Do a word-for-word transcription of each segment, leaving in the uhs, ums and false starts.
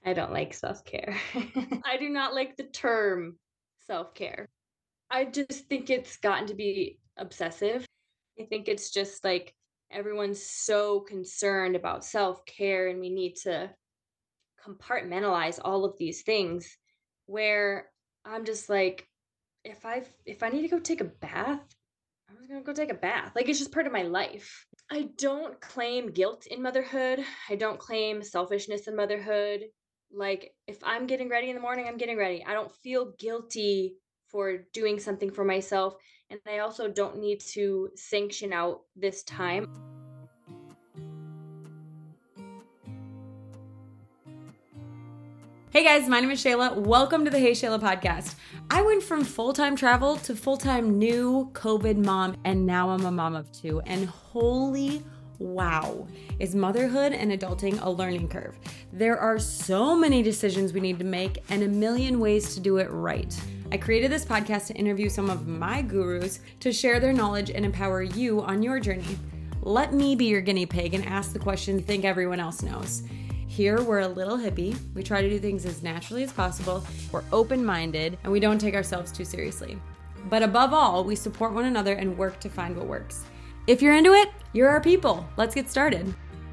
I don't like self-care. I do not like the term self-care. I just think it's gotten to be obsessive. I think it's just like everyone's so concerned about self-care and we need to compartmentalize all of these things where I'm just like if I if I need to go take a bath, I'm just going to go take a bath. Like it's just part of my life. I don't claim guilt in motherhood. I don't claim selfishness in motherhood. Like if I'm getting ready in the morning, I'm getting ready. I don't feel guilty for doing something for myself, and I also don't need to sanction out this time. Hey guys, my name is Shayla. Welcome to the Hey Shayla podcast. I went from full-time travel to full-time new COVID mom, and now I'm a mom of two. And holy wow, is motherhood and adulting a learning curve. There are so many decisions we need to make and a million ways to do it right. I created this podcast to interview some of my gurus to share their knowledge and empower you on your journey. Let me be your guinea pig and ask the questions you think everyone else knows. Here, we're a little hippie. We try to do things as naturally as possible. We're open-minded, and we don't take ourselves too seriously. But above all, we support one another and work to find what works. If you're into it, you're our people. Let's get started.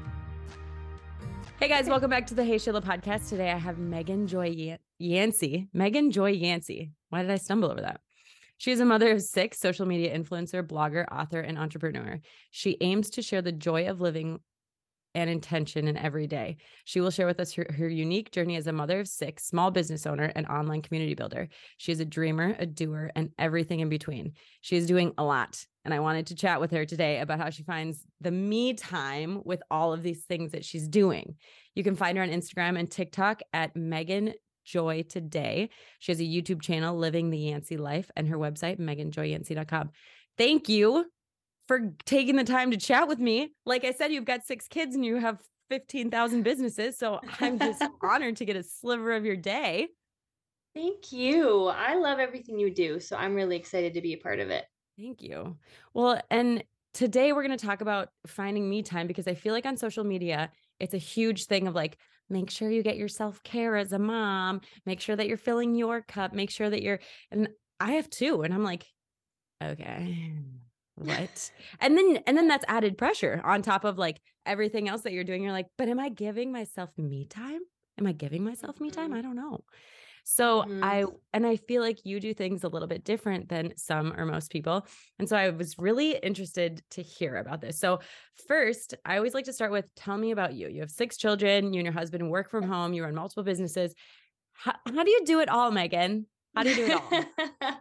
Hey guys, welcome back to the Hey Shayla podcast. Today, I have Megan Joy Yancey. Megan Joy Yancey. Why did I stumble over that? She is a mother of six, social media influencer, blogger, author, and entrepreneur. She aims to share the joy of living and intention in every day. She will share with us her, her unique journey as a mother of six, small business owner, and online community builder. She is a dreamer, a doer, and everything in between. She is doing a lot. And I wanted to chat with her today about how she finds the me time with all of these things that she's doing. You can find her on Instagram and TikTok at Megan Joy Today. She has a YouTube channel, Living the Yancey Life, and her website, megan joy yancey dot com. Thank you for taking the time to chat with me. Like I said, you've got six kids and you have fifteen thousand businesses. So I'm just honored to get a sliver of your day. Thank you. I love everything you do, so I'm really excited to be a part of it. Thank you. Well, and today we're going to talk about finding me time because I feel like on social media, it's a huge thing of like, make sure you get your self-care as a mom, make sure that you're filling your cup, make sure that you're, and I have two. And I'm like, okay, what? And then, and then that's added pressure on top of like everything else that you're doing. You're like, but am I giving myself me time? Am I giving myself me time? I don't know. So Mhm. I, and I feel like you do things a little bit different than some or most people. And so I was really interested to hear about this. So first, I always like to start with, tell me about you. You have six children, you and your husband work from home, you run multiple businesses. How, how do you do it all, Megan? How do you do it all?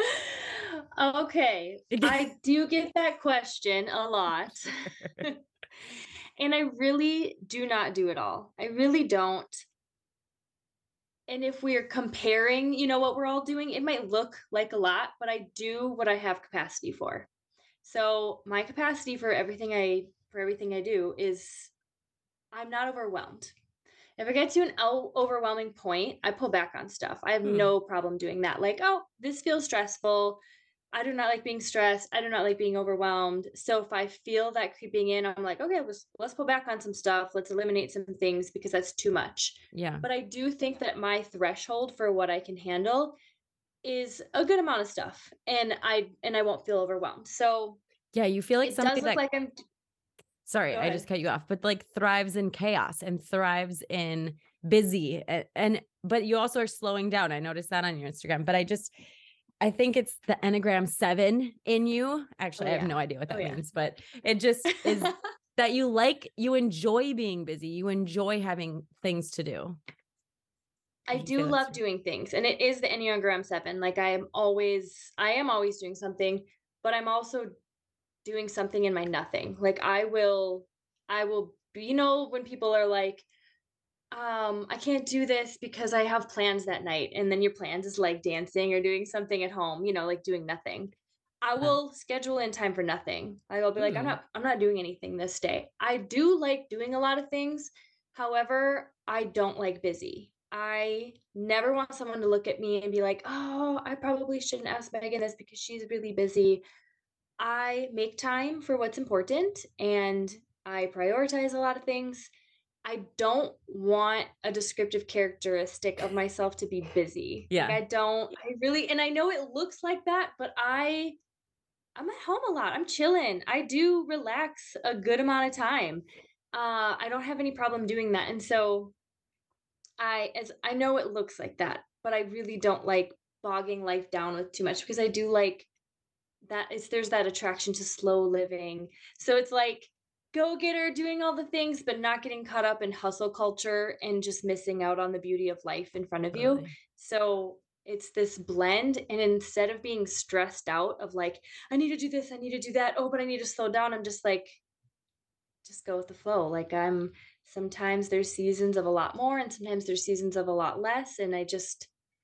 Okay, I do get that question a lot. And I really do not do it all. I really don't. And if we're comparing, you know, what we're all doing, it might look like a lot, but I do what I have capacity for. So my capacity for everything I for everything I do is I'm not overwhelmed. If I get to an o- overwhelming point, I pull back on stuff. I have Hmm. no problem doing that. Like, oh, this feels stressful. I do not like being stressed. I do not like being overwhelmed. So if I feel that creeping in, I'm like, okay, let's let's pull back on some stuff. Let's eliminate some things because that's too much. Yeah. But I do think that my threshold for what I can handle is a good amount of stuff, and I and I won't feel overwhelmed. So Yeah. You feel like it does somebody look that, like I'm. sorry, Go I just ahead. cut you off, but like thrives in chaos and thrives in busy. And, and, but you also are slowing down. I noticed that on your Instagram, but I just, I think it's the Enneagram seven in you. Oh Actually, I have yeah. no idea what Oh that yeah. means, but it just is that you like, you enjoy being busy. You enjoy having things to do. I Would you do say that's love true? doing things, and it is the Enneagram seven. Like I am always I am always doing something, but I'm also doing something in my nothing. Like I will I will be, you know, when people are like, um, I can't do this because I have plans that night, and then your plans is like dancing or doing something at home, you know, like doing nothing. I Uh, will schedule in time for nothing. I'll be like, I'm hmm. not I'm not doing anything this day. I do like doing a lot of things. However, I don't like busy. I never want someone to look at me and be like, "Oh, I probably shouldn't ask Megan this because she's really busy." I make time for what's important and I prioritize a lot of things. I don't want a descriptive characteristic of myself to be busy. Like Yeah. I don't I really and I know it looks like that, but I I'm at home a lot. I'm chilling. I do relax a good amount of time. Uh I don't have any problem doing that. And so I as I know it looks like that, but I really don't like bogging life down with too much because I do like that it's there's that attraction to slow living. So it's like go getter doing all the things, but not getting caught up in hustle culture and just missing out on the beauty of life in front of you. Totally. So it's this blend. And instead of being stressed out of like, I need to do this, I need to do that. Oh, but I need to slow down. I'm just like, just go with the flow. Like I'm sometimes there's seasons of a lot more and sometimes there's seasons of a lot less. And I just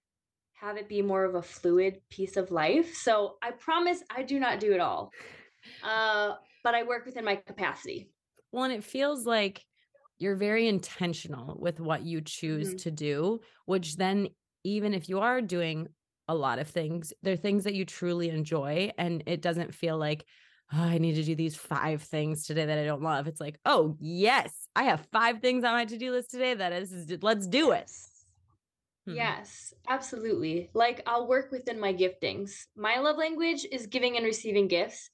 have it be more of a fluid piece of life. So I promise I do not do it all. Uh, but I work within my capacity. Well, and it feels like you're very intentional with what you choose Mhm. to do, which then, even if you are doing a lot of things, they're things that you truly enjoy. And it doesn't feel like, oh, I need to do these five things today that I don't love. It's like, oh, yes, I have five things on my to do list today. That is, let's do it. Yes. Hmm. Yes, absolutely. Like I'll work within my giftings. My love language is giving and receiving gifts.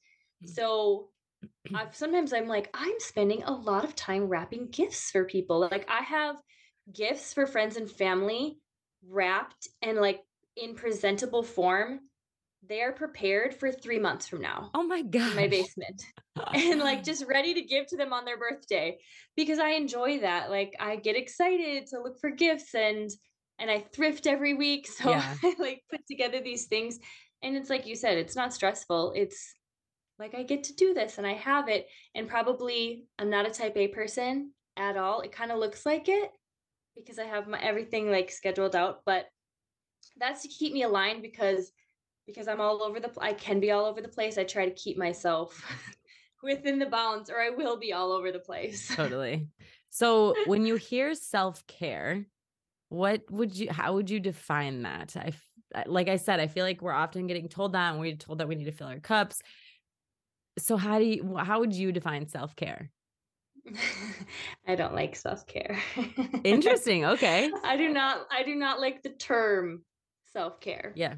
So I've sometimes I'm like, I'm spending a lot of time wrapping gifts for people. Like I have gifts for friends and family wrapped and like in presentable form. They are prepared for three months from now Oh my in my gosh. basement and like just ready to give to them on their birthday because I enjoy that. Like I get excited to look for gifts and and I thrift every week. So Yeah. I like put together these things and it's like you said, it's not stressful. It's like I get to do this and I have it. And probably I'm not a type A person at all. It kind of looks like it because I have my everything like scheduled out, but that's to keep me aligned because because I'm all over the pl- I can be all over the place. I try to keep myself within the bounds or I will be all over the place. Totally. So when you hear self-care, what would you, how would you define that? I, f- I- like I said, I feel like we're often getting told that and we're told that we need to fill our cups. So how do you, how would you define self-care? I don't like self-care. Interesting. Okay. I do not I do not like the term self-care. Yeah.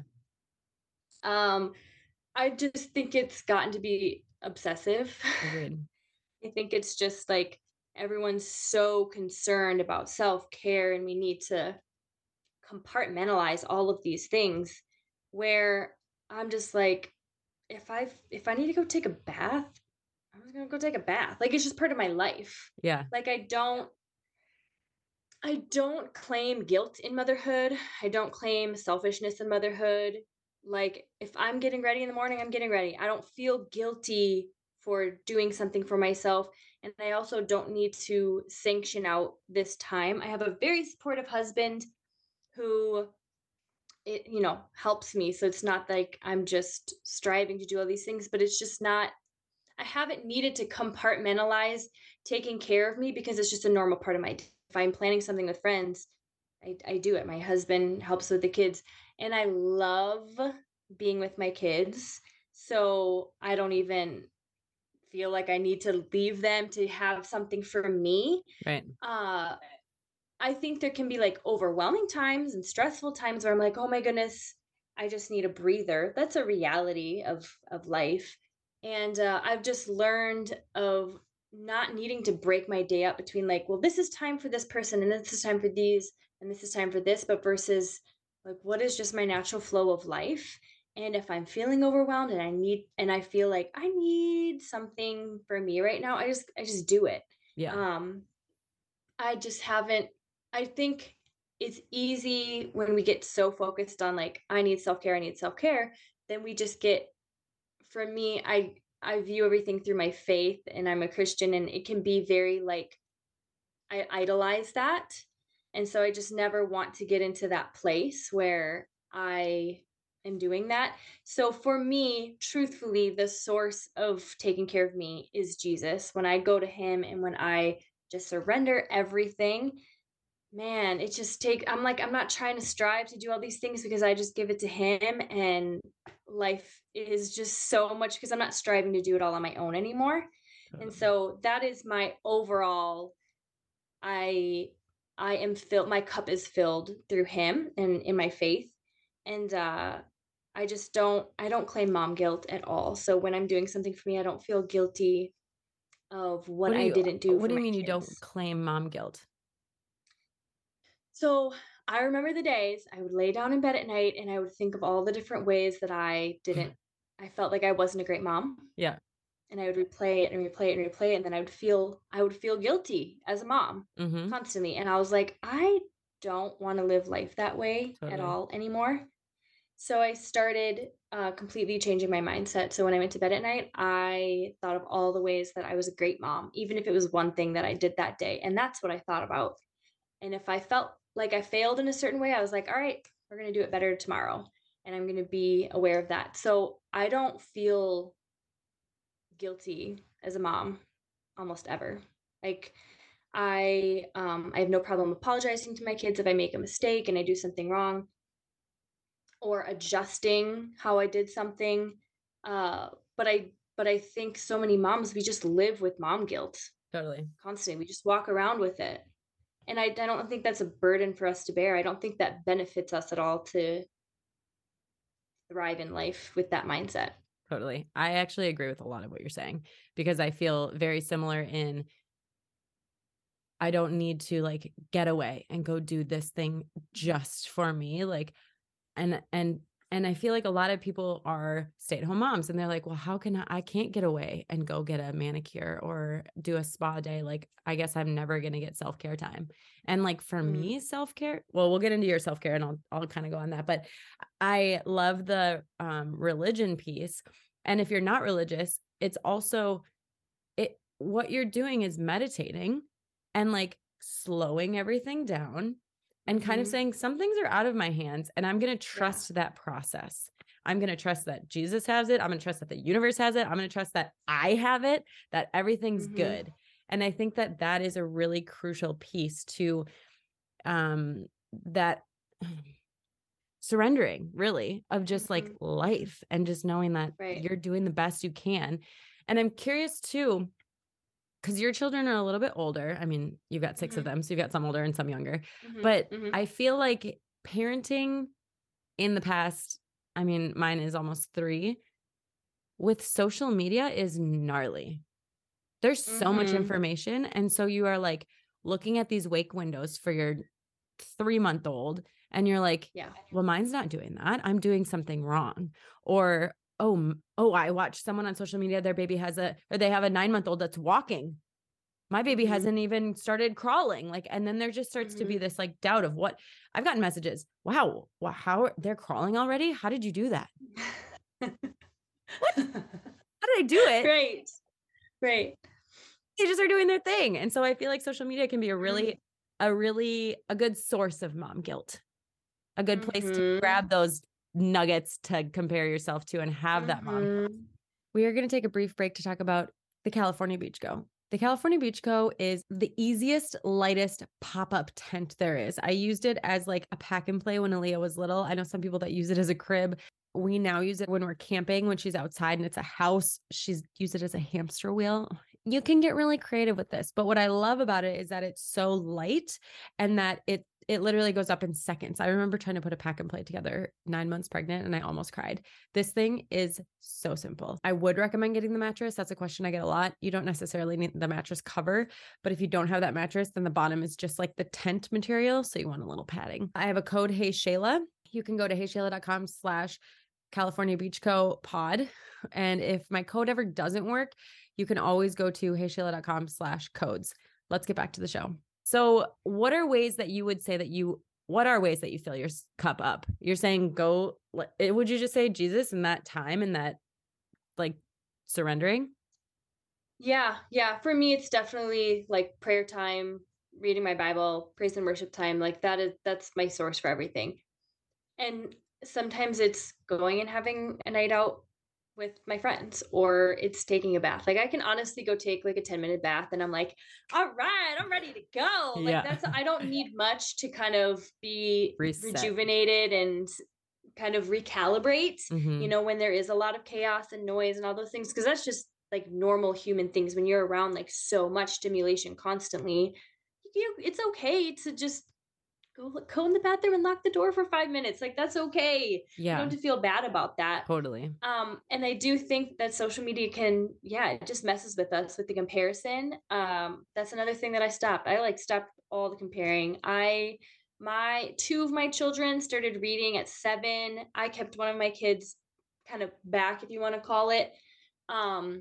Um I just think it's gotten to be obsessive. Agreed. I think it's just like everyone's so concerned about self-care and we need to compartmentalize all of these things where I'm just like if I if I need to go take a bath, I'm just going to go take a bath. Like it's just part of my life. Yeah. Like I don't I don't claim guilt in motherhood. I don't claim selfishness in motherhood. Like if I'm getting ready in the morning, I'm getting ready. I don't feel guilty for doing something for myself and I also don't need to sanction out this time. I have a very supportive husband who it you know helps me so it's not like I'm just striving to do all these things but it's just not I haven't needed to compartmentalize taking care of me because it's just a normal part of my day. If I'm planning something with friends, I, I do it. My husband helps with the kids, and I love being with my kids. So I don't even feel like I need to leave them to have something for me. Right. Uh, I think there can be like overwhelming times and stressful times where I'm like, oh my goodness, I just need a breather. That's a reality of of life. And uh, I've just learned of not needing to break my day up between like, well, this is time for this person and this is time for these and this is time for this, but versus like what is just my natural flow of life. And if I'm feeling overwhelmed and I need and I feel like I need something for me right now, I just I just do it. Yeah. Um I just haven't I think it's easy when we get so focused on like I need self-care, I need self-care, then we just get for me I I view everything through my faith and I'm a Christian and it can be very like I idolize that. And so I just never want to get into that place where I am doing that. So for me, truthfully, the source of taking care of me is Jesus. When I go to him and when I just surrender everything, man, it just take I'm like I'm not trying to strive to do all these things because I just give it to him and life is just so much because I'm not striving to do it all on my own anymore. And Totally. so that is my overall I I am filled, my cup is filled through him and in my faith. And uh I just don't I don't claim mom guilt at all. So when I'm doing something for me, I don't feel guilty of what What do I you didn't do what for do you my mean you don't kids. claim mom guilt? So I remember the days I would lay down in bed at night and I would think of all the different ways that I didn't I felt like I wasn't a great mom. Yeah. And I would replay it and replay it and replay it, and then I would feel I would feel guilty as a mom Mm-hmm. constantly, and I was like, "I don't wanna live life that way at Totally. all anymore." So I started, uh, completely changing my mindset, so when I went to bed at night, I thought of all the ways that I was a great mom, even if it was one thing that I did that day, and that's what I thought about, and if I felt like I failed in a certain way, I was like, "Alright, we're gonna do it better tomorrow," and I'm gonna be aware of that. So I don't feel guilty as a mom almost ever. Like I um I have no problem apologizing to my kids if I make a mistake and I do something wrong or adjusting how I did something. Uh but I but I think so many moms we just live with mom guilt Totally. constantly. We just walk around with it. And I, I don't think that's a burden for us to bear. I don't think that benefits us at all to thrive in life with that mindset. Totally. I actually agree with a lot of what you're saying because I feel very similar in I don't need to like get away and go do this thing just for me. Like, and, and, and I feel like a lot of people are stay-at-home moms and they're like, well, how can I, I can't get away and go get a manicure or do a spa day. Like, I guess I'm never going to get self-care time. And like, for Mm. me, self-care, well, we'll get into your self-care and I'll, I'll kind of go on that, but I love the um, religion piece. And if you're not religious, it's also it, what you're doing is meditating and like slowing everything down and kind of Mhm. saying some things are out of my hands and I'm going to Yeah. trust that process. I'm going to trust that Jesus has it. I'm going to trust that the universe has it. I'm going to trust that I have it, that everything's Mhm. good. And I think that that is a really crucial piece to um, that surrendering really of just like Mhm. life and just knowing that Right. you're doing the best you can. And I'm curious too, because your children are a little bit older. I mean, you've got six of Mhm. them, so you've got some older and some younger. Mhm. But Mhm. I feel like parenting in the past, I mean, mine is almost three, with social media is gnarly. There's so much Mhm. information. And so you are like looking at these wake windows for your three month old, and you're like, Yeah. well, mine's not doing that. I'm doing something wrong. Or, oh, m- oh, I watched someone on social media, their baby has a, or they have a nine month old that's walking. My baby Mhm. hasn't even started crawling. Like, and then there just starts to be Mhm. this like doubt of what I've gotten messages. Wow. Wow. How they're crawling already? How did you do that? What? How did I do it? Right. Right. They just are doing their thing. And so I feel like social media can be a Mhm. really, a really, a good source of mom guilt, a good place to grab Mhm. those nuggets to compare yourself to and have that mom guilt. Mhm. We are going to take a brief break to talk about the California Beach Co. The California Beach Co. is the easiest, lightest pop-up tent there is. I used it as like a pack and play when Aaliyah was little. I know some people that use it as a crib. We now use it when we're camping, when she's outside and it's a house. She's used it as a hamster wheel. You can get really creative with this. But what I love about it is that it's so light and that it it literally goes up in seconds. I remember trying to put a pack and play together nine months pregnant and I almost cried. This thing is so simple. I would recommend getting the mattress. That's a question I get a lot. You don't necessarily need the mattress cover, but if you don't have that mattress, then the bottom is just like the tent material. So you want a little padding. I have a code, Hey Shayla. You can go to heyshayla.com slash California Beach Co pod. And if my code ever doesn't work, you can always go to heyshayla.com slash codes. Let's get back to the show. So what are ways that you would say that you, what are ways that you fill your cup up? You're saying go, would you just say Jesus in that time and that like surrendering? Yeah, yeah. For me, it's definitely like prayer time, reading my Bible, praise and worship time. Like that is that's my source for everything. And sometimes it's going and having a night out with my friends, or it's taking a bath. Like I can honestly go take like a ten minute bath and I'm like, all right, I'm ready to go. Like Yeah. that's, I don't need much to kind of be Reset. rejuvenated and kind of recalibrate, Mm-hmm. you know, when there is a lot of chaos and noise and all those things. Cause that's just like normal human things when you're around like so much stimulation constantly. You you, it's okay to just go go in the bathroom and lock the door for five minutes. Like, that's okay. You don't Yeah, have to feel bad about that. totally. Um, and I do think that social media can, yeah, it just messes with us with the comparison. Um, that's another thing that I stopped. I like stopped all the comparing. I my two of my children started reading at seven. I kept one of my kids kind of back, if you want to call it, um,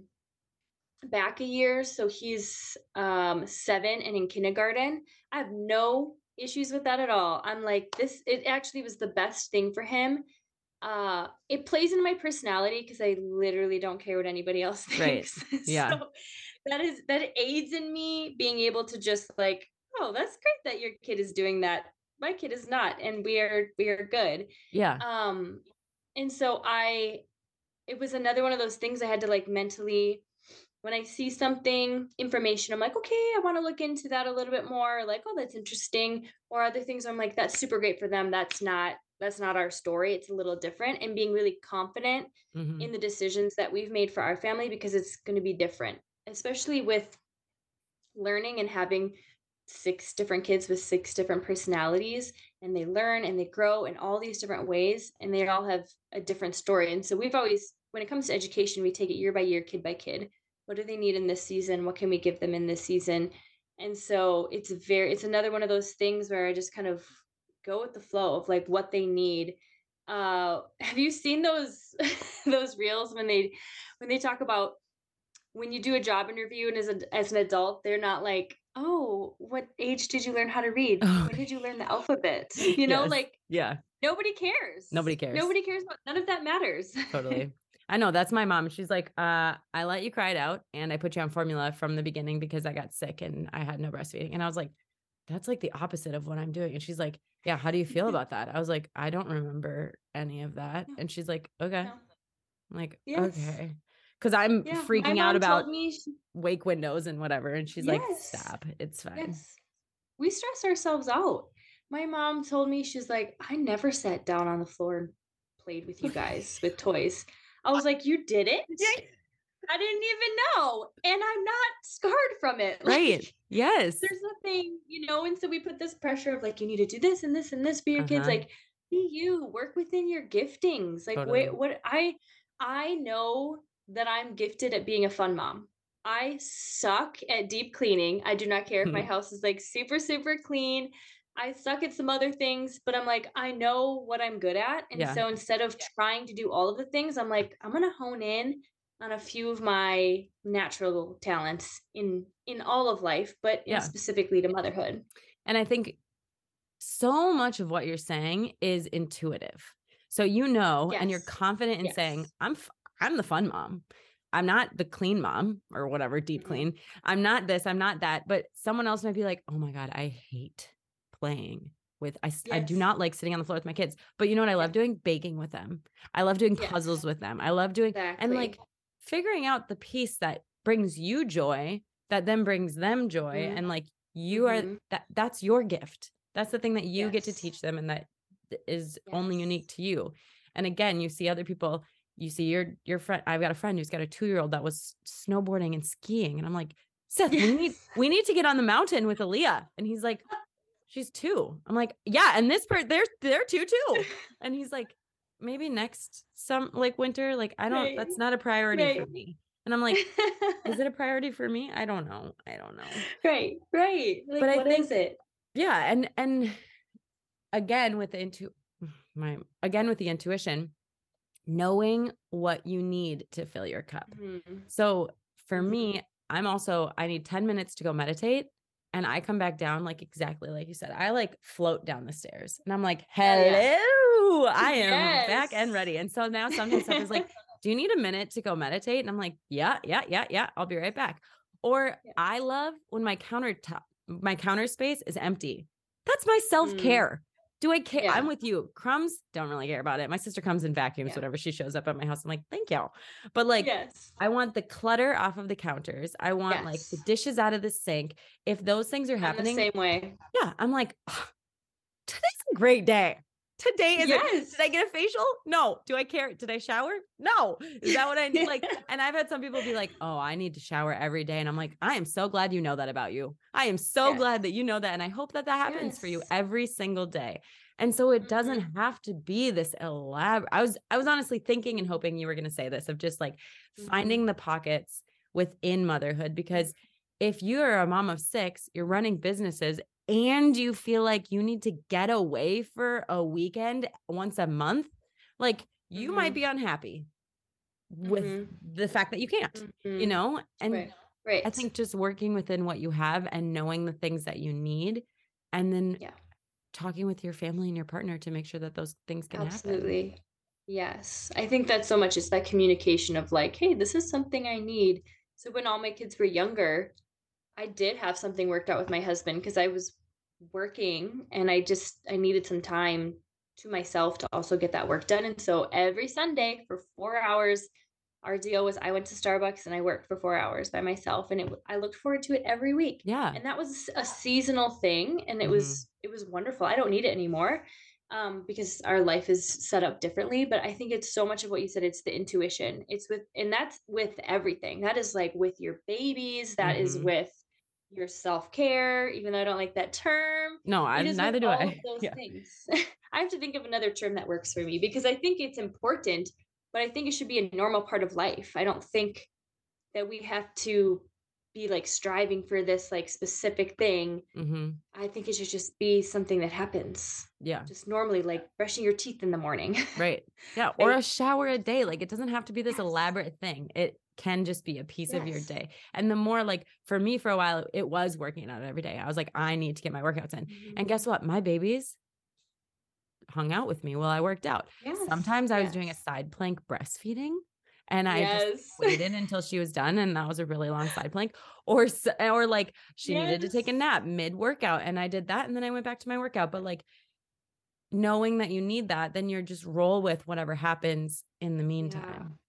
back a year. So he's um seven and in kindergarten. I have no issues with that at all. I'm like, this, it actually was the best thing for him. Uh, it plays into my personality because I literally don't care what anybody else Right. thinks. Yeah. So that is that aids in me being able to just like, oh, that's great that your kid is doing that. My kid is not, and we are we are good. Yeah. Um, and so I, it was another one of those things I had to like mentally, when I see something, information, I'm like, okay, I want to look into that a little bit more. Like, oh, that's interesting. Or other things, I'm like, that's super great for them. That's not, that's not our story. It's a little different. And being really confident Mm-hmm. in the decisions that we've made for our family, because it's going to be different, especially with learning and having six different kids with six different personalities, and they learn and they grow in all these different ways, and they all have a different story. And so we've always, when it comes to education, we take it year by year, kid by kid. What do they need in this season? What can we give them in this season? And so it's very, it's another one of those things where I just kind of go with the flow of like what they need. Uh, have you seen those those reels when they when they talk about when you do a job interview and as a, as an adult, they're not like, oh, what age did you learn how to read? Oh. When did you learn the alphabet? You know, Yes. like, yeah, nobody cares. Nobody cares. Nobody cares about, none of that matters. Totally. I know, that's my mom. She's like, uh, I let you cry it out and I put you on formula from the beginning because I got sick and I had no breastfeeding. And I was like, that's like the opposite of what I'm doing. And she's like, yeah, how do you feel about that? I was like, I don't remember any of that. And she's like, okay. No. I'm like, Yes. okay. Cause I'm Yeah, my freaking out mom about told me she- wake windows and whatever. And she's like, Yes. stop, it's fine. Yes. We stress ourselves out. My mom told me, she's like, I never sat down on the floor and played with you guys with toys. I was like, you did it? I didn't even know. And I'm not scarred from it. Right. Like, yes. there's nothing, you know, and so we put this pressure of like, you need to do this and this and this for your Uh-huh. kids. Like, be you, work within your giftings. Like, Totally. wait, what I I know that I'm gifted at being a fun mom. I suck at deep cleaning. I do not care if my house is like super, super clean. I suck at some other things, but I'm like, I know what I'm good at. And Yeah. so instead of trying to do all of the things, I'm like, I'm gonna hone in on a few of my natural talents in in all of life, but Yeah. in specifically to motherhood. And I think so much of what you're saying is intuitive. So you know, and you're Yes. confident in Yes. saying, I'm f- I'm the fun mom. I'm not the clean mom or whatever, deep Mhm. clean. I'm not this, I'm not that. But someone else might be like, oh my God, I hate playing with, I, I do Yes. not like sitting on the floor with my kids. But you know what I love Yeah. doing? Baking with them. I love doing Yes. puzzles with them. I love doing, and Exactly. like figuring out the piece that brings you joy, that then brings them joy. Mhm. And like you Mhm. are, that that's your gift. That's the thing that you get to Yes. teach them and that is only Yes. unique to you. And again, you see other people, you see your your friend, I've got a friend who's got a two-year-old that was snowboarding and skiing. And I'm like, Seth, Yes. we need we need to get on the mountain with Aaliyah. And he's like, she's two. I'm like, yeah, and this part, they're they're two too. And he's like, maybe next some like winter, like I don't, Right. that's not a priority Right. for me. And I'm like, is it a priority for me? I don't know. I don't know. Right. Right. Like, But I what is think, it? yeah, and and again with the intu my again with the intuition, knowing what you need to fill your cup. Mhm. So for Mhm. me, I'm also, I need ten minutes to go meditate. And I come back down like exactly like you said. I like float down the stairs and I'm like, hello, yeah. I am back and Yes. ready. And so now sometimes stuff is like, do you need a minute to go meditate? And I'm like, yeah, yeah, yeah, yeah. I'll be right back. Or Yeah. I love when my countertop, my counter space is empty. That's my Mm. self-care. Do I care? Yeah. I'm with you. Crumbs, don't really care about it. My sister comes and vacuums Yeah. whenever she shows up at my house. I'm like, thank you. But like, Yes. I want the clutter off of the counters. I want like the Yes. dishes out of the sink. If those things are I'm the happening, same way. yeah, I'm like, "Oh, today's a great day. Today is it. Yes. Did I get a facial? No. Do I care? Did I shower? No. Is that what I need? Like, and I've had some people be like, oh, I need to shower every day. And I'm like, I am so glad you know that about you. I am so Yes. glad that you know that. And I hope that that happens Yes. for you every single day. And so it doesn't Mhm. have to be this elaborate. I was, I was honestly thinking and hoping you were going to say this, of just like Mhm. finding the pockets within motherhood, because if you're a mom of six, you're running businesses, and you feel like you need to get away for a weekend once a month, like you Mhm. might be unhappy with Mhm. the fact that you can't, you Mhm. know? And Right. I Right. think just working within what you have and knowing the things that you need, and then Yeah. talking with your family and your partner to make sure that those things can happen. Absolutely. Yes. I think that so much is that communication of like, hey, this is something I need. So when all my kids were younger, I did have something worked out with my husband because I was working and I just I needed some time to myself to also get that work done. And so every Sunday for four hours, our deal was I went to Starbucks and I worked for four hours by myself, and it I looked forward to it every week. Yeah. And that was a seasonal thing, and it Mhm. was it was wonderful. I don't need it anymore, um, because our life is set up differently. But I think it's so much of what you said. It's the intuition. It's with, and that's with everything. That is like with your babies. That is Mhm. with your self care. Even though I don't like that term, No, I it is with neither do all of I. those Yeah. things. I have to think of another term that works for me because I think it's important, but I think it should be a normal part of life. I don't think that we have to be like striving for this like specific thing. Mhm. I think it should just be something that happens Yeah. just normally, like brushing your teeth in the morning. Right. Yeah. Or Right? a shower a day. Like it doesn't have to be this Yes. elaborate thing. It can just be a piece of your Yes. day. And the more, like, for me, for a while, it was working out every day. I was like, I need to get my workouts in. And guess Mhm. what? My babies hung out with me while I worked out. Yes. Sometimes I was doing a Yes. side plank breastfeeding, and I just Yes. waited until she was done, and that was a really long side plank. Or s- or like she needed to take a Yes. nap mid workout, and I did that, and then I went back to my workout. But like knowing that you need that, then you're just roll with whatever happens in the Yeah. meantime.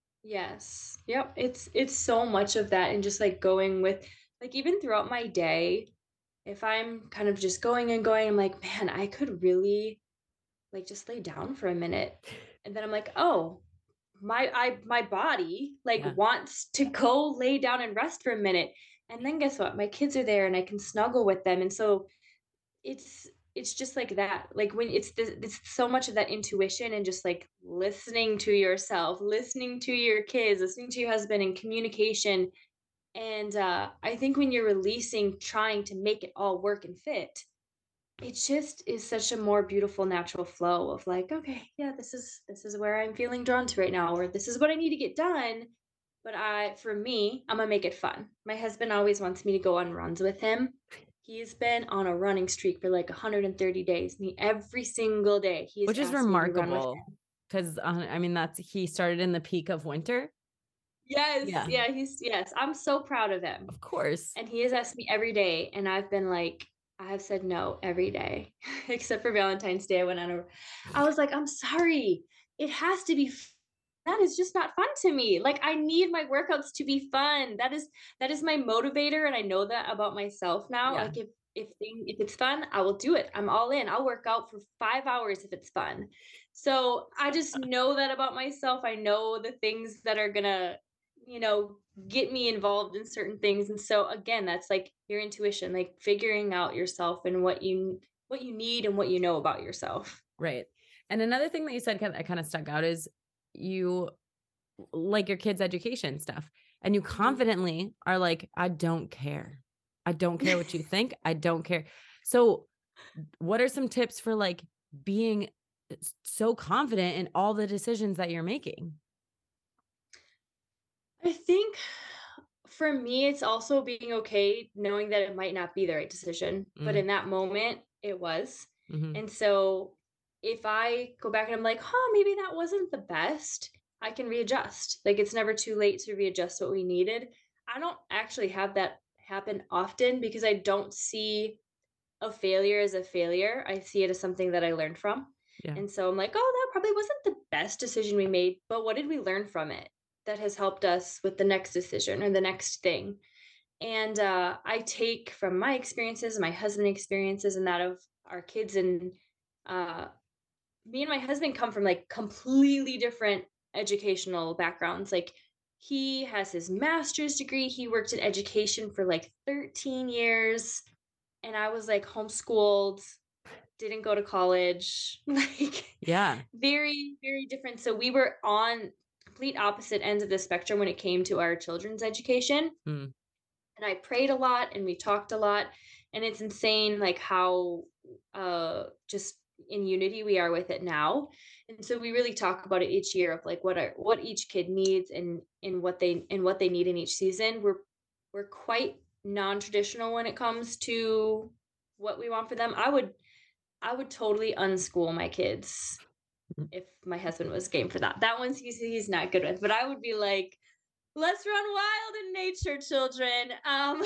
Yes. Yep. It's it's so much of that, and just like going with, like, even throughout my day, if I'm kind of just going and going, I'm like, man, I could really like just lay down for a minute. And then I'm like, oh, my I my body like Yeah. wants to go lay down and rest for a minute. And then guess what? My kids are there and I can snuggle with them. And so it's it's just like that. Like when it's this it's so much of that intuition and just like listening to yourself, listening to your kids, listening to your husband, and communication. And uh I think when you're releasing trying to make it all work and fit, it just is such a more beautiful natural flow of like, okay, yeah, this is this is where I'm feeling drawn to right now, or this is what I need to get done. But I for me, I'm gonna make it fun. My husband always wants me to go on runs with him. He's been on a running streak for like one hundred thirty days. Me every single day he's Which is asked me to run with remarkable, him. because uh, I mean, that's he started in the peak of winter. Yes, Yeah, yeah, he's yes. I'm so proud of him. of course. And he has asked me every day, and I've been like, I have said no every day, except for Valentine's Day. I went on a, I was like, I'm sorry. It has to be. f- That is just not fun to me. Like I need my workouts to be fun. That is that is my motivator, and I know that about myself now. Yeah. Like if if thing if it's fun, I will do it. I'm all in. I'll work out for five hours if it's fun. So I just know that about myself. I know the things that are gonna, you know, get me involved in certain things. And so again, that's like your intuition, like figuring out yourself and what you what you need and what you know about yourself. Right. And another thing that you said kind of, kind of stuck out is you like your kids' education stuff, and you Mhm. confidently are like, I don't care. I don't care what you think. I don't care. So, what are some tips for like being s- so confident in all the decisions that you're making? I think for me, it's also being okay knowing that it might not be the right decision, but Mm, in that moment, it was. hmm. And so if I go back and I'm like, huh, maybe that wasn't the best, I can readjust. Like it's never too late to readjust what we needed. I don't actually have that happen often because I don't see a failure as a failure. I see it as something that I learned from. Yeah. And so I'm like, oh, that probably wasn't the best decision we made, but what did we learn from it that has helped us with the next decision or the next thing? And uh, I take from my experiences, my husband's experiences, and that of our kids, and uh, me and my husband come from like completely different educational backgrounds. Like he has his master's degree. He worked in education for like thirteen years. And I was like homeschooled, didn't go to college, like Yeah. very, very different. So we were on complete opposite ends of the spectrum when it came to our children's education. Mm. And I prayed a lot and we talked a lot. And it's insane like how uh just in unity we are with it now. And so we really talk about it each year of like what are what each kid needs and and what they and what they need in each season. We're we're quite non-traditional when it comes to what we want for them. I would I would totally unschool my kids Mhm. if my husband was game for that. That one's he's he's not good with, but I would be like, let's run wild in nature, children. Um,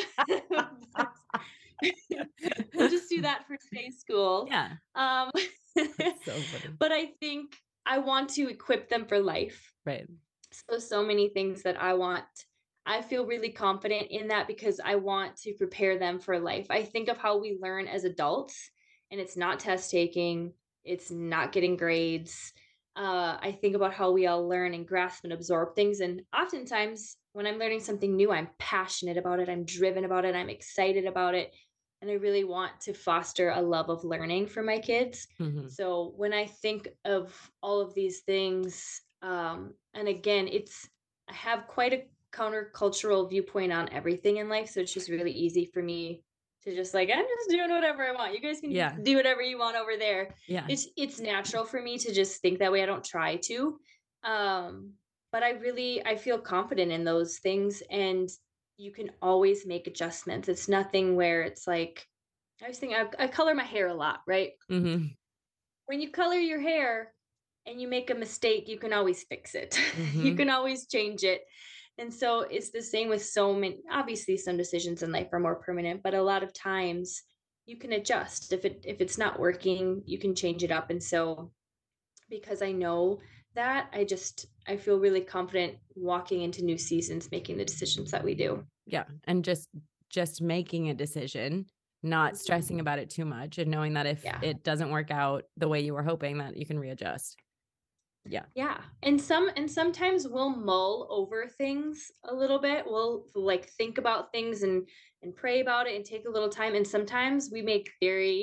we'll just do that for day school. Yeah. Um, That's so funny. but I think I want to equip them for life. Right. So, so many things that I want. I feel really confident in that because I want to prepare them for life. I think of how we learn as adults, and it's not test taking, it's not getting grades. Uh, I think about how we all learn and grasp and absorb things. And oftentimes, when I'm learning something new, I'm passionate about it, I'm driven about it, I'm excited about it. And I really want to foster a love of learning for my kids. Mm-hmm. So when I think of all of these things, um, and again, it's, I have quite a countercultural viewpoint on everything in life. So it's just really easy for me to just like, I'm just doing whatever I want. You guys can Yeah. do whatever you want over there. Yeah. It's, it's natural for me to just think that way. I don't try to. Um, but I really, I feel confident in those things and you can always make adjustments. It's nothing where it's like, I was thinking, I, I color my hair a lot, right? Mm-hmm. When you color your hair and you make a mistake, you can always fix it. Mm-hmm. You can always change it. And so it's the same with so many, obviously some decisions in life are more permanent, but a lot of times you can adjust. If it if it's not working, you can change it up. And so because I know that, I just I feel really confident walking into new seasons, making the decisions that we do. Yeah. And just just making a decision, not stressing about it too much, and knowing that if Yeah. it doesn't work out the way you were hoping, that you can readjust. Yeah. Yeah. And some and sometimes we'll mull over things a little bit. We'll like think about things and and pray about it and take a little time. And sometimes we make very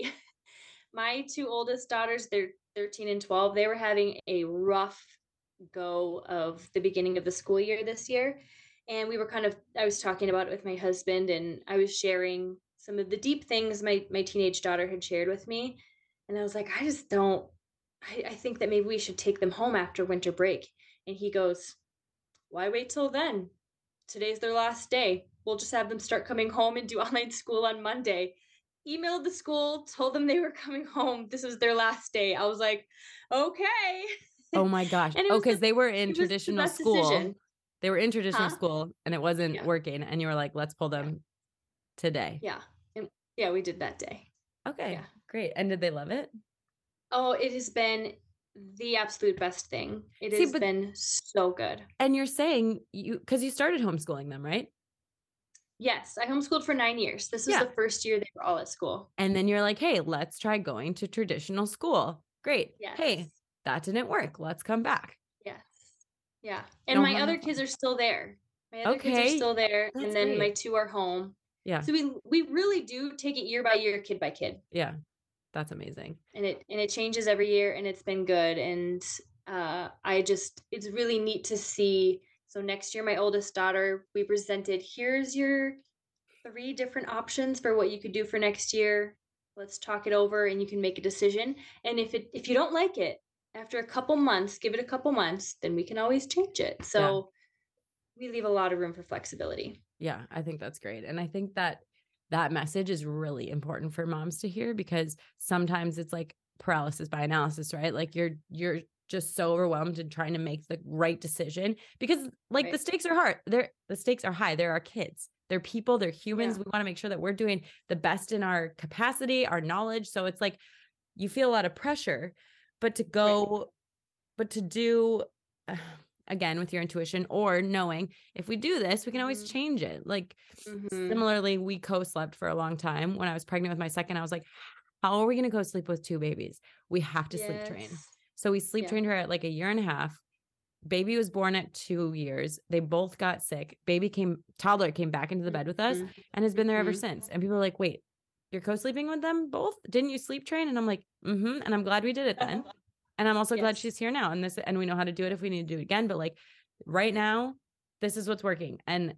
my two oldest daughters, they're thirteen and twelve, they were having a rough go of the beginning of the school year this year. And we were kind of, I was talking about it with my husband and I was sharing some of the deep things my, my teenage daughter had shared with me. And I was like, I just don't, I, I think that maybe we should take them home after winter break. And he goes, why wait till then? Today's their last day. We'll just have them start coming home and do online school on Monday. Emailed the school, told them they were coming home. This was their last day. I was like, okay. Oh my gosh. And it Oh, was because the, they were in it was the traditional best school. decision. They were in traditional Huh? school and it wasn't Yeah. working. And you were like, let's pull them today. Yeah. And yeah, we did that day. Okay. Yeah. Great. And did they love it? Oh, it has been the absolute best thing. It See, has but- been so good. And you're saying you, because you started homeschooling them, right? Yes, I homeschooled for nine years. This was Yeah. the first year they were all at school. And then you're like, hey, let's try going to traditional school. Great. Yes. Hey, that didn't work. Let's come back. Yes. Yeah. And No, my how other fun. kids are still there. My other kids Okay, are still there. that's And then my great. two are home. Yeah. So we we really do take it year by year, kid by kid. Yeah. That's amazing. And it and it changes every year and it's been good. And uh I just it's really neat to see. So next year, my oldest daughter, we presented, here's your three different options for what you could do for next year. Let's talk it over and you can make a decision. And if it if you don't like it, after a couple months, give it a couple months, then we can always change it. So we leave a lot of room for flexibility. Yeah, I think that's great. And I think that that message is really important for moms to hear because sometimes it's like paralysis by analysis, right? Like you're you're just so overwhelmed and trying to make the right decision because like Right. the stakes are hard. They're the stakes are high. They're our kids. They're people, they're humans. Yeah. We want to make sure that we're doing the best in our capacity, our knowledge. So it's like you feel a lot of pressure, but to go, right. but to do uh, again with your intuition or knowing if we do this, we can always Mhm. change it. Like Mhm. similarly, we co-slept for a long time. When I was pregnant with my second, I was like, how are we going to co-sleep with two babies? We have to sleep train. Yes. So we sleep Yeah. trained her at like a year and a half. Baby was born at two years. They both got sick. Baby came, toddler came back into the bed with us Mhm. and has been there ever Mhm. since. And people are like, wait, you're co-sleeping with them both? Didn't you sleep train? And I'm like, mm-hmm. And I'm glad we did it then. And I'm also glad Yes. she's here now. And this, and we know how to do it if we need to do it again. But like right now, this is what's working. And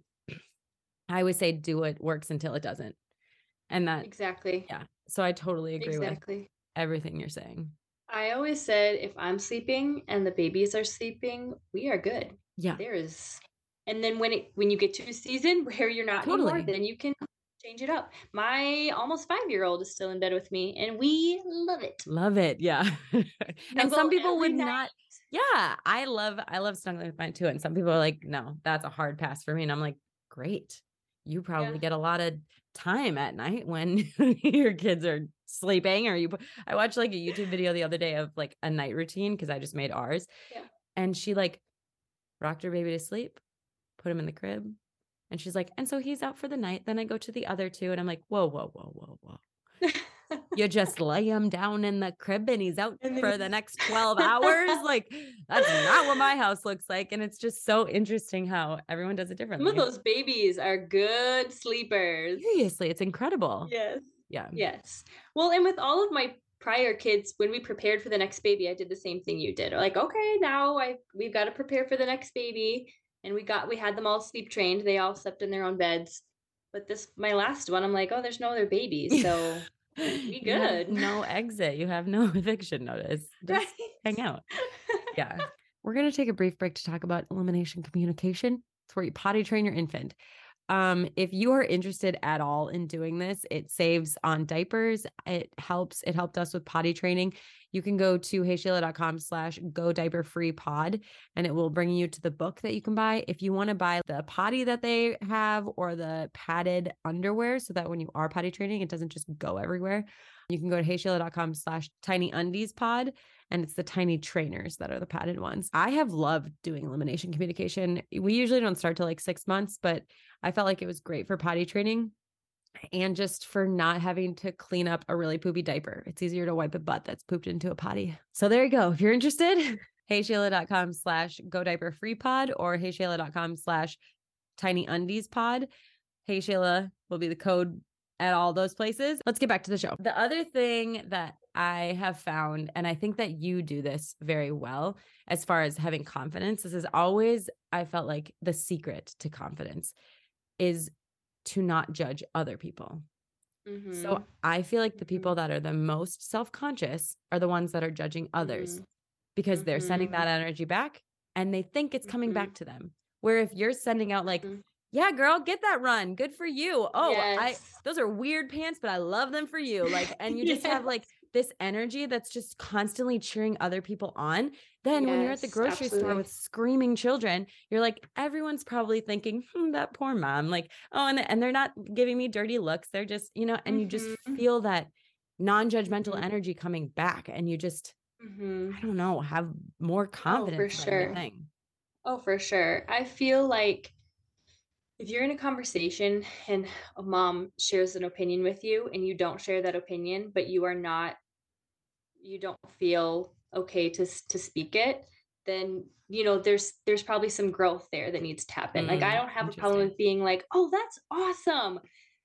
I always say, do what works until it doesn't. And that, Exactly. yeah. So I totally agree with Exactly. everything you're saying. I always said if I'm sleeping and the babies are sleeping, we are good. Yeah, There is, and then when it when you get to a season where you're not anymore, totally. then you can change it up. My almost five-year-old is still in bed with me, and we love it. Love it. Yeah. And some Snuggle people every would night. not. Yeah, I love I love snuggling with mine too. And some people are like, no, that's a hard pass for me. And I'm like, great. You probably Yeah. get a lot of time at night when your kids are sleeping, or you I watched like a YouTube video the other day of like a night routine because I just made ours. Yeah. And she like rocked her baby to sleep, put him in the crib. And she's like, and so he's out for the night. Then I go to the other two. And I'm like, whoa, whoa, whoa, whoa, whoa. You just lay him down in the crib and he's out And then for he's- the next twelve hours. Like, that's not what my house looks like. And it's just so interesting how everyone does it Some differently. of those babies are good sleepers. Seriously, it's incredible. Yes. Yeah. Yes. Well, and with all of my prior kids, when we prepared for the next baby, I did the same thing you did. Like, okay, now I we've got to prepare for the next baby. And we got we had them all sleep trained. They all slept in their own beds. But this my last one, I'm like, oh, there's no other babies. So we You have good. no exit. You have no eviction notice. Just Right. hang out. Yeah. We're going to take a brief break to talk about elimination communication. It's where you potty train your infant. Um, if you are interested at all in doing this, it saves on diapers. It helps. It helped us with potty training. You can go to heyshayla.com slash go diaper free pod, and it will bring you to the book that you can buy. If you want to buy the potty that they have or the padded underwear so that when you are potty training, it doesn't just go everywhere, you can go to heyshayla.com slash tiny undies pod. And it's the tiny trainers that are the padded ones. I have loved doing elimination communication. We usually don't start till like six months, but I felt like it was great for potty training and just for not having to clean up a really poopy diaper. It's easier to wipe a butt that's pooped into a potty. So there you go. If you're interested, heyshayla.com slash go diaper free pod or heyshayla.com slash tiny undies pod. Hey Shayla will be the code at all those places. Let's get back to the show. The other thing that I have found, and I think that you do this very well as far as having confidence, this is always, I felt like the secret to confidence is to not judge other people. Mm-hmm. So I feel like the people that are the most self-conscious are the ones that are judging others Mm-hmm. because they're Mm-hmm. sending that energy back and they think it's coming Mm-hmm. back to them. Where if you're sending out like, Mhm. yeah, girl, get that run. Good for you. Oh, I Yes. those are weird pants, but I love them for you. Like, and you just have like this energy that's just constantly cheering other people on. Then when you're at the Yes, grocery store absolutely. with screaming children, you're like, everyone's probably thinking, hmm, that poor mom. Like, oh, and, and they're not giving me dirty looks. They're just, you know, and you just Mhm. feel that non-judgmental Mhm. energy coming back. And you just, Mhm. I don't know, have more confidence for in sure. everything. Oh, for sure. I feel like if you're in a conversation and a mom shares an opinion with you and you don't share that opinion, but you are not, you don't feel okay to s- to speak it, then you know there's there's probably some growth there that needs to happen. Like I Mm, don't have a problem interesting. with being like, oh, that's awesome.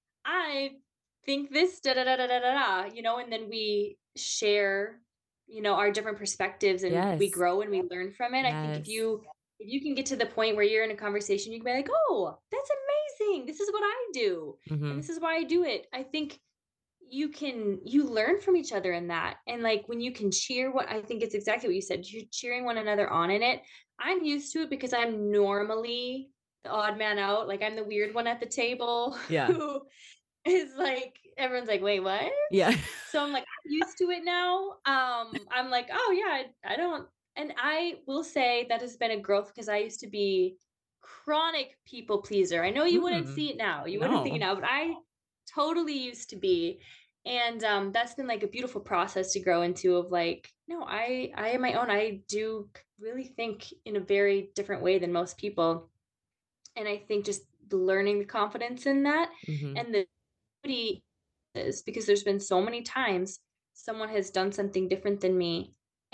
I think this da da da da da da, da," you know, and then we share, you know, our different perspectives and we Yes. grow and we learn from it. I think if Yes. you if you can get to the point where you're in a conversation, you can be like, oh, that's amazing. This is what I do. Mhm. And this is why I do it. I think you can you learn from each other in that. And like when you can cheer what I think it's exactly what you said, you're cheering one another on in it. I'm used to it because I'm normally the odd man out. Like I'm the weird one at the table Yeah. who is like everyone's like, wait, what? Yeah. So I'm like, I'm used to it now. Um, I'm like, oh yeah, I, I don't, and I will say that has been a growth because I used to be chronic people pleaser. I know you wouldn't Mm, see it now, you wouldn't think it no. now, but I totally used to be, and um, that's been like a beautiful process to grow into. Of like, no, I, I am my own. I do really think in a very different way than most people, and I think just learning the confidence in that Mhm. and the is because there's been so many times someone has done something different than me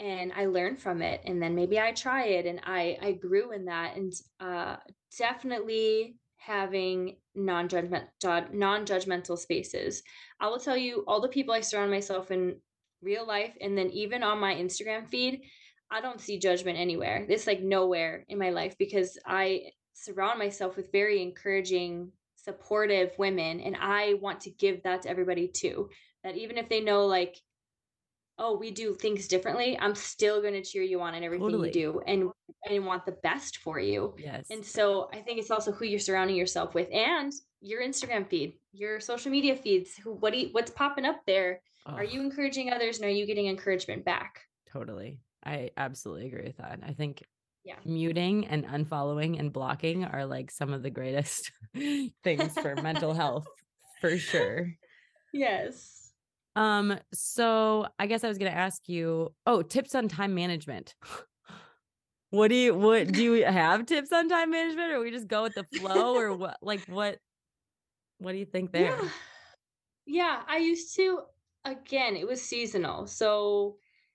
and I learn from it, and then maybe I try it, and I I grew in that, and uh, definitely having non-judgment ju- non-judgmental spaces. I will tell you, all the people I surround myself in real life, and then even on my Instagram feed, I don't see judgment anywhere. It's like nowhere in my life because I surround myself with very encouraging, supportive women, and I want to give that to everybody too. That even if they know, like, oh, we do things differently, I'm still going to cheer you on in everything you Totally. do, and and want the best for you. Yes. And so I think it's also who you're surrounding yourself with, and your Instagram feed, your social media feeds. Who, what do you, what's popping up there? Are you Oh, encouraging others, and are you getting encouragement back? totally. I absolutely agree with that. I think Yeah. muting and unfollowing and blocking are like some of the greatest things for mental health for sure. Yes. Um, so I guess I was gonna ask you, oh, tips on time management. What do you what do you have tips on time management, or we just go with the flow, or what like what what do you think Yeah. there? Yeah, I used to, again, it was seasonal. So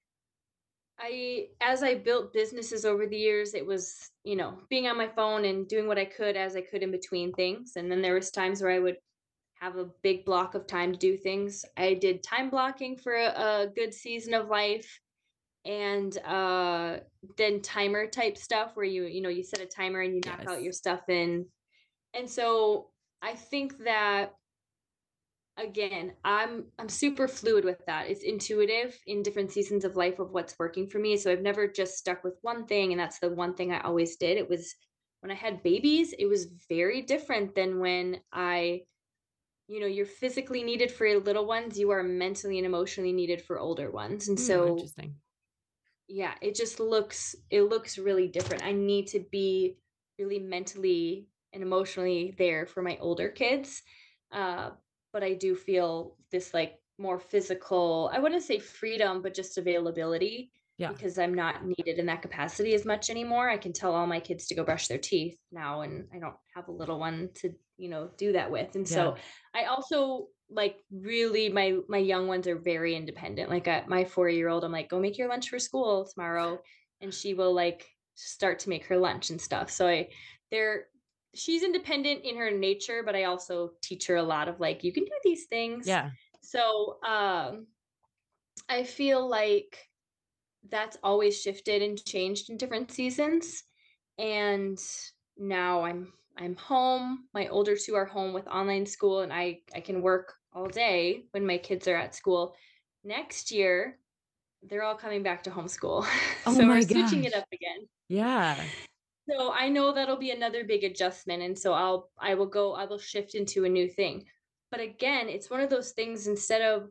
I as I built businesses over the years, it was, you know, being on my phone and doing what I could as I could in between things. And then there was times where I would have a big block of time to do things. I did time blocking for a, a good season of life, and uh then timer type stuff where you you know you set a timer and you knock out Yes. your stuff in. And so I think that, again, i'm i'm super fluid with that. It's intuitive in different seasons of life of what's working for me, so I've never just stuck with one thing and that's the one thing I always did. It was when I had babies, it was very different than when I, you know, you're physically needed for your little ones, you are mentally and emotionally needed for older ones. And Hmm, so interesting. yeah, it just looks it looks really different. I need to be really mentally and emotionally there for my older kids. Uh, but I do feel this like more physical, I wouldn't say freedom, but just availability Yeah. because I'm not needed in that capacity as much anymore. I can tell all my kids to go brush their teeth now, and I don't have a little one to, you know, do that with. And Yeah. so I also like really my my young ones are very independent. Like uh, my four year old, I'm like, go make your lunch for school tomorrow, and she will like start to make her lunch and stuff. So I they're she's independent in her nature, but I also teach her a lot of like, you can do these things. Yeah. So um I feel like that's always shifted and changed in different seasons. And now i'm i'm home, my older two are home with online school, and i i can work all day when my kids are at school. Next year they're all coming back to homeschool. Oh So we're my switching it gosh. up again. Yeah. So I know that'll be another big adjustment, and so i'll i will go I will shift into a new thing. But again, it's one of those things, instead of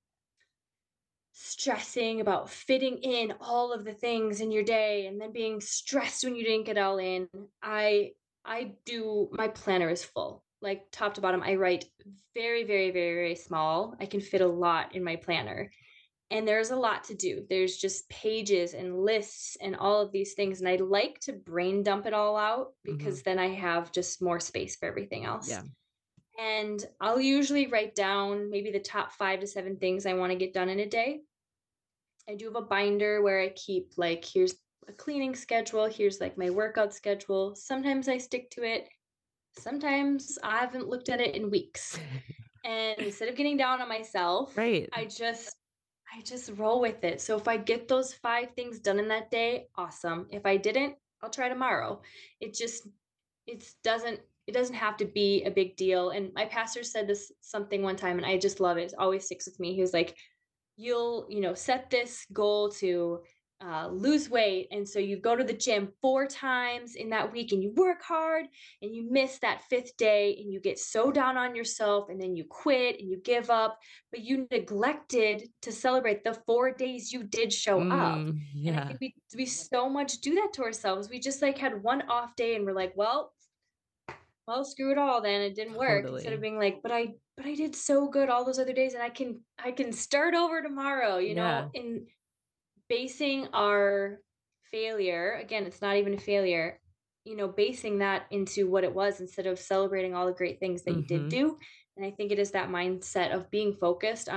stressing about fitting in all of the things in your day and then being stressed when you didn't get all in, i i do, my planner is full, like top to bottom. I write very very very very small. I can fit a lot in my planner, and there's a lot to do. There's just pages and lists and all of these things, and I like to brain dump it all out Hmm. because then I have just more space for everything else. Yeah. And I'll usually write down maybe the top five to seven things I want to get done in a day. I do have a binder where I keep, like, here's a cleaning schedule, here's like my workout schedule. Sometimes I stick to it. Sometimes I haven't looked at it in weeks. And instead of getting down on myself, Right. I just I just roll with it. So if I get those five things done in that day, awesome. If I didn't, I'll try tomorrow. It just it doesn't it doesn't have to be a big deal. And my pastor said this something one time, and I just love it. It always sticks with me. He was like, you'll, you know, set this goal to uh, lose weight, and so you go to the gym four times in that week and you work hard, and you miss that fifth day and you get so down on yourself, and then you quit and you give up, but you neglected to celebrate the four days you did show up. Mm, And I yeah. think we we so much do that to ourselves. We just like had one off day and we're like, well, well, screw it all then. It didn't work. Instead of Totally. being like, but I but I did so good all those other days, and I can I can start over tomorrow, you know, Yeah. in basing our failure, again, it's not even a failure, you know, basing that into what it was instead of celebrating all the great things that you did Hmm. do. And I think it is that mindset of being focused on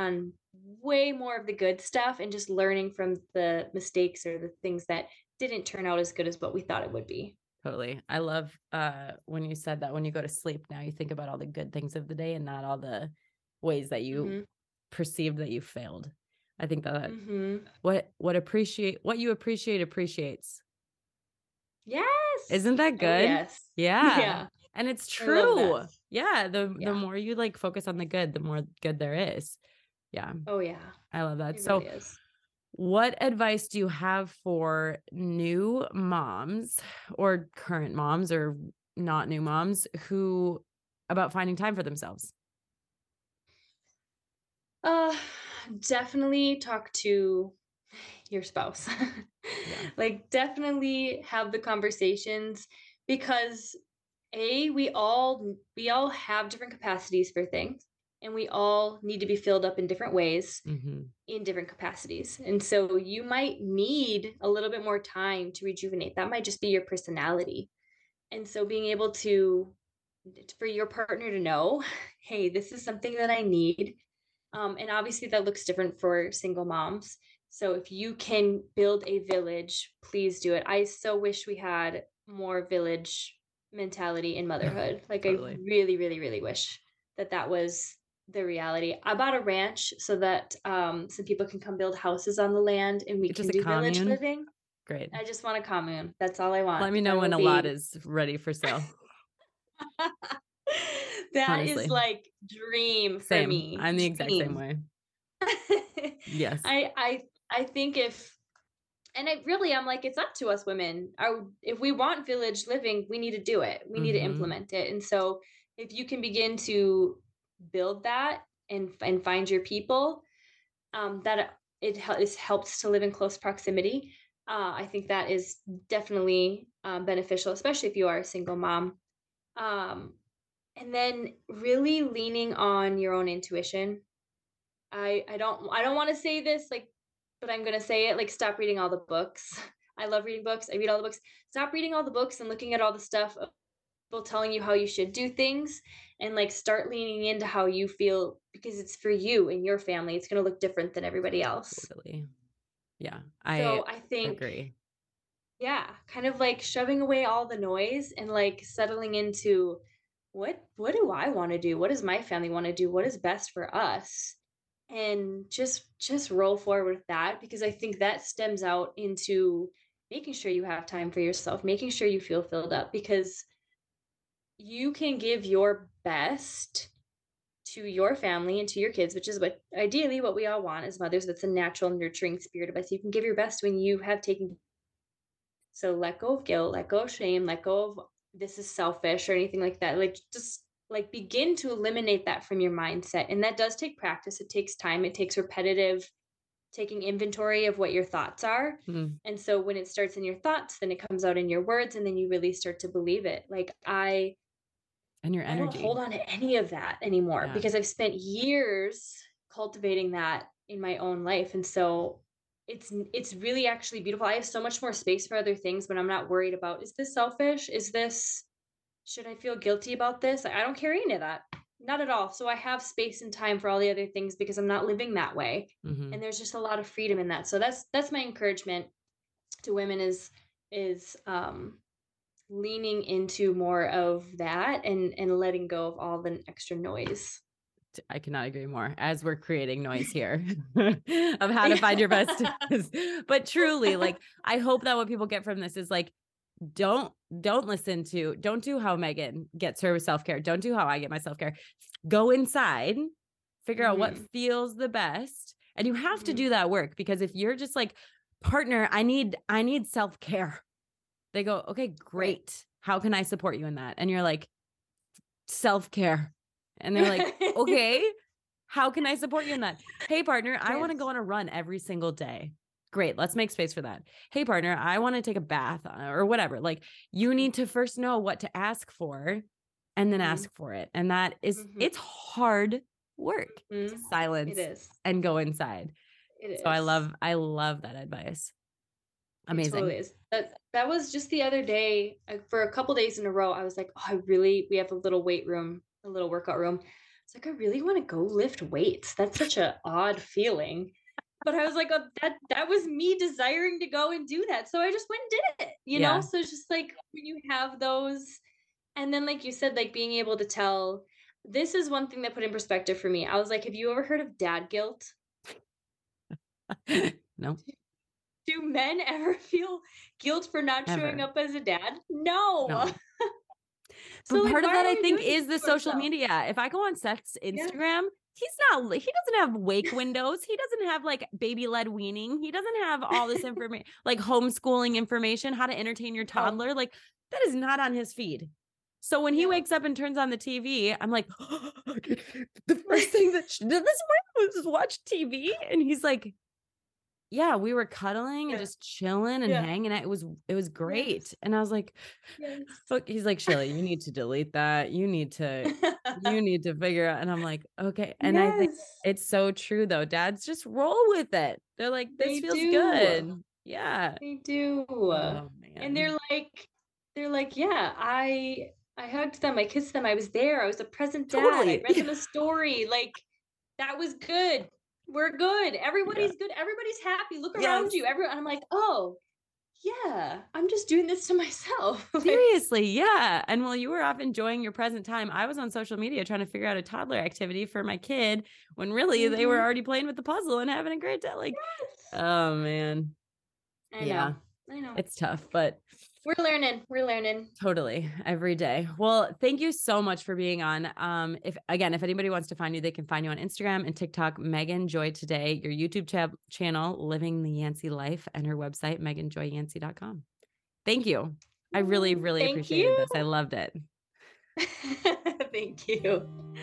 way more of the good stuff and just learning from the mistakes or the things that didn't turn out as good as what we thought it would be. Totally. I love uh when you said that when you go to sleep now you think about all the good things of the day and not all the ways that you Mm-hmm. perceived that you failed. I think that Mm-hmm. what what appreciate what you appreciate appreciates. Yes. Isn't that Oh, good? yes. Yeah. Yeah. And it's I love true. that. Yeah, the the Yeah. more you like focus on the good, the more good there is. Yeah, Oh, yeah. I love that. It really So, is. what advice do you have for new moms or current moms or not new moms who about finding time for themselves? Uh, Definitely talk to your spouse. Yeah. Like, definitely have the conversations because A, we all we all have different capacities for things, and we all need to be filled up in different ways Mhm. in different capacities. And so you might need a little bit more time to rejuvenate. That might just be your personality. And so being able to for your partner to know, hey, this is something that I need. Um, and obviously that looks different for single moms. So if you can build a village, please do it. I so wish we had more village mentality in motherhood. Like I Totally. really, really, really wish that that was the reality. I bought a ranch so that um, some people can come build houses on the land and we It's just can a do village commune. living. Great. I just want a commune. That's all I want Let me because know I when will a lot be is ready for sale. that is Honestly. like dream for Same. me. I'm the exact same Dream. way. Yes. I I I think if and it really I'm like it's up to us women. Are if we want village living, we need to do it. We need to Mhm. implement it. And so if you can begin to build that and and find your people, um, that it hel- is helps to live in close proximity. Uh, I think that is definitely um, beneficial, especially if you are a single mom. Um, and then really leaning on your own intuition. I I don't I don't want to say this like, but I'm gonna say it like stop reading all the books. I love reading books. I read all the books. Stop reading all the books and looking at all the stuff of people telling you how you should do things and like start leaning into how you feel because it's for you and your family. It's gonna look different than everybody else. Totally. Yeah. I So I think, agree. yeah, kind of like shoving away all the noise and like settling into what what do I want to do? What does my family want to do? What is best for us? And just just roll forward with that because I think that stems out into making sure you have time for yourself, making sure you feel filled up because you can give your best to your family and to your kids, which is what ideally what we all want as mothers. That's a natural nurturing spirit of us. You can give your best when you have taken so let go of guilt, let go of shame, let go of this is selfish or anything like that. Like just like begin to eliminate that from your mindset. And that does take practice. It takes time. It takes repetitive taking inventory of what your thoughts are. Mm. And so when it starts in your thoughts, then it comes out in your words and then you really start to believe it. Like I And your I don't energy. hold on to any of that anymore Yeah. because I've spent years cultivating that in my own life. And so it's it's really actually beautiful. I have so much more space for other things when I'm not worried about is this selfish? Is this should I feel guilty about this? I don't care any of that. Not at all. So I have space and time for all the other things because I'm not living that way. Mhm. And there's just a lot of freedom in that. So that's that's my encouragement to women is is um leaning into more of that and and letting go of all the extra noise. I cannot agree more as we're creating noise here of how to find your best. Yeah. But truly, like, I hope that what people get from this is like, don't, don't listen to, don't do how Megan gets her self-care. Don't do how I get my self-care. Go inside, figure out what Mhm. feels the best. And you have to Mhm. do that work because if you're just like, partner, I need, I need self-care. They go, okay, Right. great. How can I support you in that? And you're like, self-care. And they're like, okay, how can I support you in that? Hey, partner, I want to Yes. go on a run every single day. Great. Let's make space for that. Hey, partner, I want to take a bath uh, or whatever. Like, you need to first know what to ask for and then Mhm. ask for it. And that is, Mhm. it's hard work to Mhm. It silence is. and go inside. It So I is. love, I love that advice. It Amazing. totally is. That that was just the other day, uh, for a couple days in a row, I was like, "Oh, I really we have a little weight room, a little workout room." It's like, I really want to go lift weights. That's such an odd feeling. But I was like, oh, that that was me desiring to go and do that. So I just went and did it, you know? Yeah. So it's just like when you have those, and then like you said, like being able to tell, this is one thing that put in perspective for me. I was like, have you ever heard of dad guilt? No. Do men ever feel guilt for not Never. showing up as a dad? No. No. So But like, part of why that, are I we think, doing is the this to social ourselves? media. If I go on Seth's Yeah. Instagram, he's not, he doesn't have wake windows. He doesn't have like baby led weaning. He doesn't have all this information, like homeschooling information, how to entertain your No. toddler. Like that is not on his feed. So when he No. wakes up and turns on the T V, I'm like, oh, the first thing that sh- did this morning was watch T V. And he's like, yeah, we were cuddling and Yeah. just chilling and Yeah. hanging out. It was, it was great. Yes. And I was like, Yes. look, he's like, Shirley, you need to delete that. You need to, you need to figure out. And I'm like, okay. And I think Yes. it's so true though. Dads just roll with it. They're like, this They feels do. good. Yeah. They do. Oh And man. they're like, they're like, yeah, I I hugged them, I kissed them, I was there, I was a present dad, I Totally. read them a story. Like, that was good. We're good. Everybody's good. Everybody's happy. Look around Yes. you. Everyone. I'm like, oh, yeah, I'm just doing this to myself. Like, Seriously. Yeah. And while you were off enjoying your present time, I was on social media trying to figure out a toddler activity for my kid when really they were Mhm. already playing with the puzzle and having a great time. Like, yes. oh man. I Yeah. know. I know. It's tough, but We're learning. We're learning. totally every day. Well, thank you so much for being on. Um, if again, if anybody wants to find you, they can find you on Instagram and TikTok, Megan Joy Today, your YouTube tab channel, Living the Yancey Life, and her website, megan joy yancey dot com. Thank you. I really, really Thank appreciated you. this. I loved it. Thank you.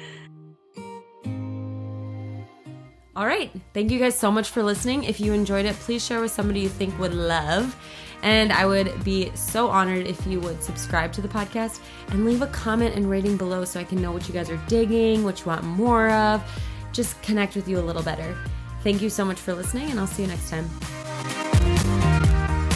All right. Thank you guys so much for listening. If you enjoyed it, please share with somebody you think would love. And I would be so honored if you would subscribe to the podcast and leave a comment and rating below so I can know what you guys are digging, what you want more of, just connect with you a little better. Thank you so much for listening, and I'll see you next time.